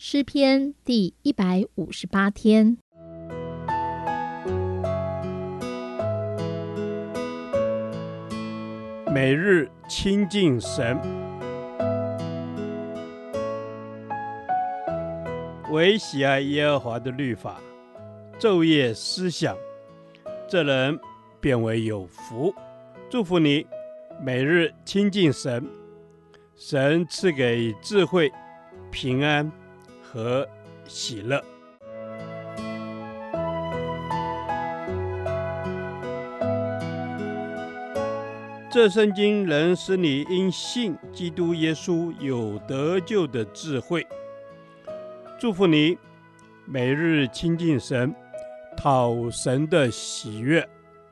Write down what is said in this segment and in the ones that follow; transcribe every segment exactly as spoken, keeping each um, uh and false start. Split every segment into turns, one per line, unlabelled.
诗篇第一百五十八天。
每日亲近神，唯喜爱耶和华的律法，昼夜思想，这人便为有福。祝福你，每日亲近神，神赐给智慧、平安和喜乐。这圣经能使你因信基督耶稣有得救的智慧。祝福你，每日亲近神，讨神的喜悦。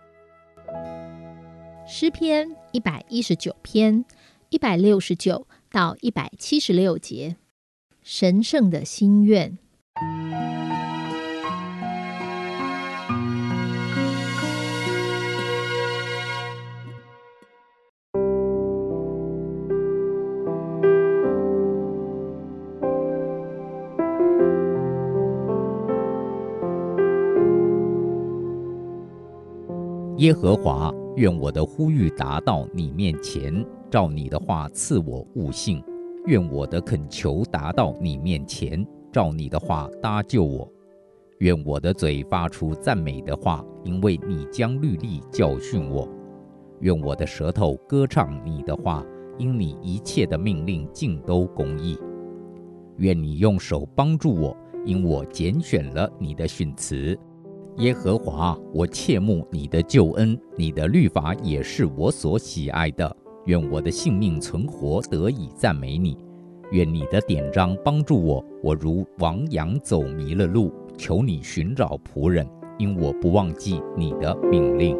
诗篇一百一十九篇一百六十九到一百七十六节，神圣的心愿。
耶和华，愿我的呼吁达到你面前，照你的话赐我悟性；愿我的恳求达到你面前，照你的话搭救我。愿我的嘴发出赞美的话，因为你将律例教训我。愿我的舌头歌唱你的话，因你一切的命令尽都公义。愿你用手帮助我，因我拣选了你的训词。耶和华，我切慕你的救恩，你的律法也是我所喜爱的。愿我的性命存活，得以赞美你。愿你的典章帮助我，我如亡羊走迷了路。求你寻找仆人，因我不忘记你的命令。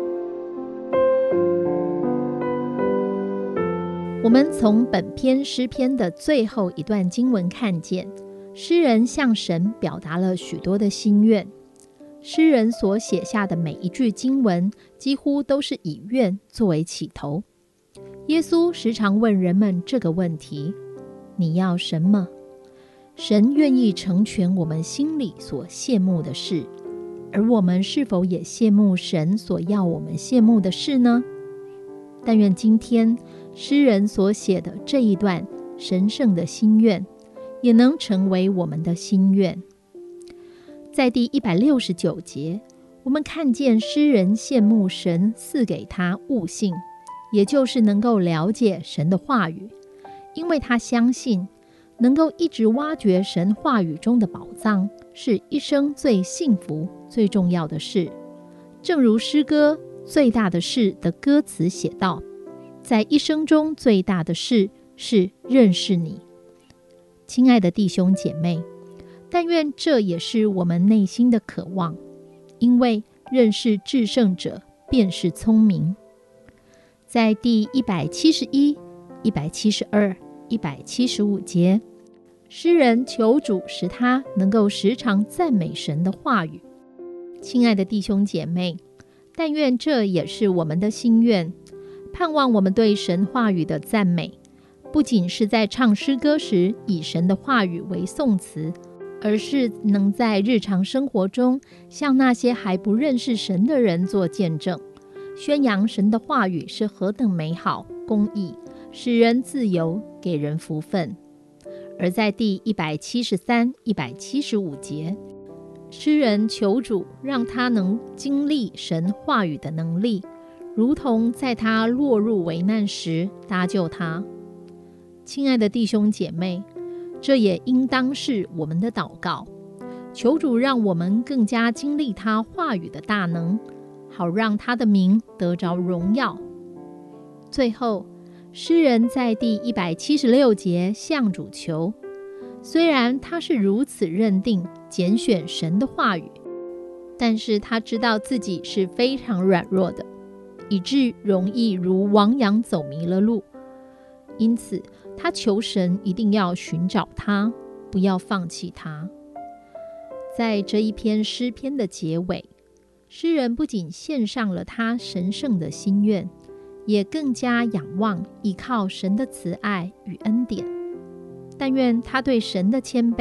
我们从本篇诗篇的最后一段经文看见，诗人向神表达了许多的心愿。诗人所写下的每一句经文，几乎都是以愿作为起头。耶稣时常问人们这个问题：你要什么？神愿意成全我们心里所羡慕的事，而我们是否也羡慕神所要我们羡慕的事呢？但愿今天诗人所写的这一段神圣的心愿，也能成为我们的心愿。在第一百六十九节，我们看见诗人羡慕神赐给他悟性，也就是能够了解神的话语，因为他相信能够一直挖掘神话语中的宝藏，是一生最幸福最重要的事。正如诗歌最大的事的歌词写道，在一生中最大的事是认识你。亲爱的弟兄姐妹，但愿这也是我们内心的渴望，因为认识至圣者便是聪明。在第一百七十一、一百七十二、一百七十五节，诗人求主使他能够时常赞美神的话语。亲爱的弟兄姐妹，但愿这也是我们的心愿，盼望我们对神话语的赞美，不仅是在唱诗歌时以神的话语为颂词，而是能在日常生活中向那些还不认识神的人做见证，宣扬神的话语是何等美好、公义，使人自由，给人福分。而在第一百七十三、一百七十五节，诗人求主让他能经历神话语的能力，如同在他落入危难时搭救他。亲爱的弟兄姐妹，这也应当是我们的祷告，求主让我们更加经历他话语的大能，好让他的名得着荣耀。最后，诗人在第一百七十六节向主求，虽然他是如此认定拣选神的话语，但是他知道自己是非常软弱的，以致容易如亡羊走迷了路。因此他求神一定要寻找他，不要放弃他。在这一篇诗篇的结尾，诗人不仅献上了他神圣的心愿，也更加仰望依靠神的慈爱与恩典。但愿他对神的谦卑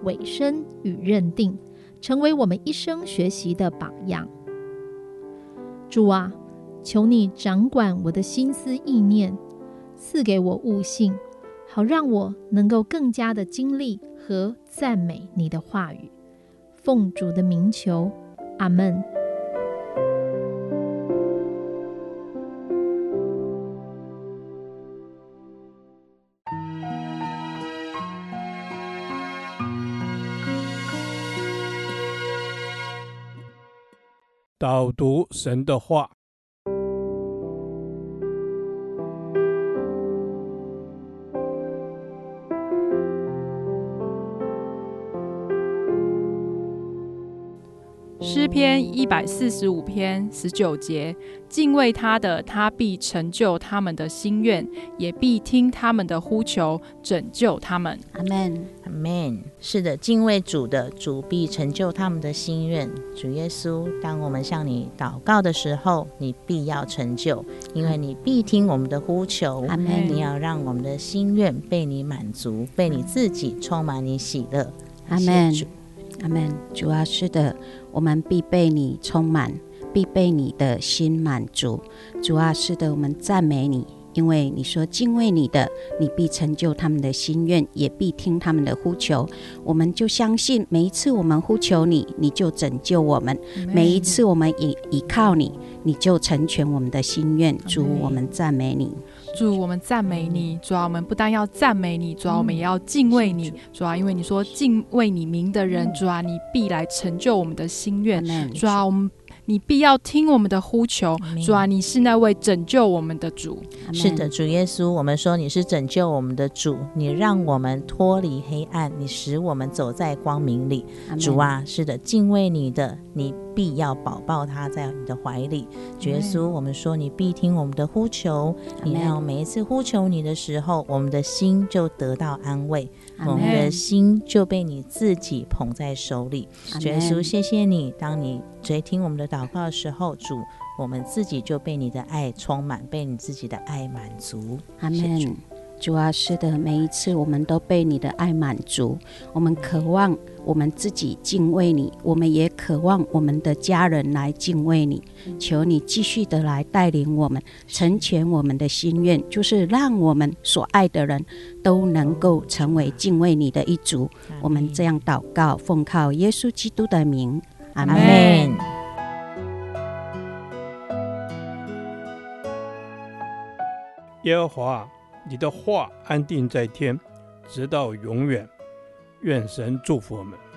委身与认定，成为我们一生学习的榜样。主啊，求你掌管我的心思意念，赐给我悟性，好让我能够更加的经历和赞美你的话语。奉主的名求，阿们。
导读神的话。
诗篇一百四十五篇十九节，敬畏他的，他必成就他们的心愿，也必听他们的呼求，拯救他们。
阿们，
阿们。是的，敬畏主的，主必成就他们的心愿。主耶稣，当我们向你祷告的时候，你必要成就，因为你必听我们的呼求。
阿们。
你要让我们的心愿被你满足，被你自己充满你喜乐。
阿们，阿们。主啊，是的，我们必被你充满，必被你的心满足。主啊，是的，我们赞美你，因为你说敬畏你的，你必成就他们的心愿，也必听他们的呼求。我们就相信每一次我们呼求你，你就拯救我们；每一次我们倚倚靠你，你就成全我们的心愿。主，我们赞美你。
主，我们赞美你。主啊，我们不但要赞美你，主啊，我们也要敬畏你。主啊，因为你说敬畏你名的人，主啊，你必来成就我们的心愿。主啊，我们你必要听我们的呼求。主啊，你是那位拯救我们的主。
是的，主耶稣，我们说你是拯救我们的主，你让我们脱离黑暗，你使我们走在光明里。主啊，是的，敬畏你的，你必要保抱他在你的怀里。主耶稣，我们说你必听我们的呼求，你让每一次呼求你的时候，我们的心就得到安慰，我们的心就被你自己捧在手里。主耶稣，谢谢你，当你垂听我们的祷告的时候，主，我们自己就被你的爱充满，被你自己的爱满足。
阿们。主啊，是的，每一次我们都被你的爱满足，我们渴望我们自己敬畏你，我们也渴望我们的家人来敬畏你。求你继续的来带领我们，成全我们的心愿，就是让我们所爱的人都能够成为敬畏你的一族。我们这样祷告，奉靠耶稣基督的名，阿们。
耶和华，你的话安定在天，直到永远。愿神祝福我们。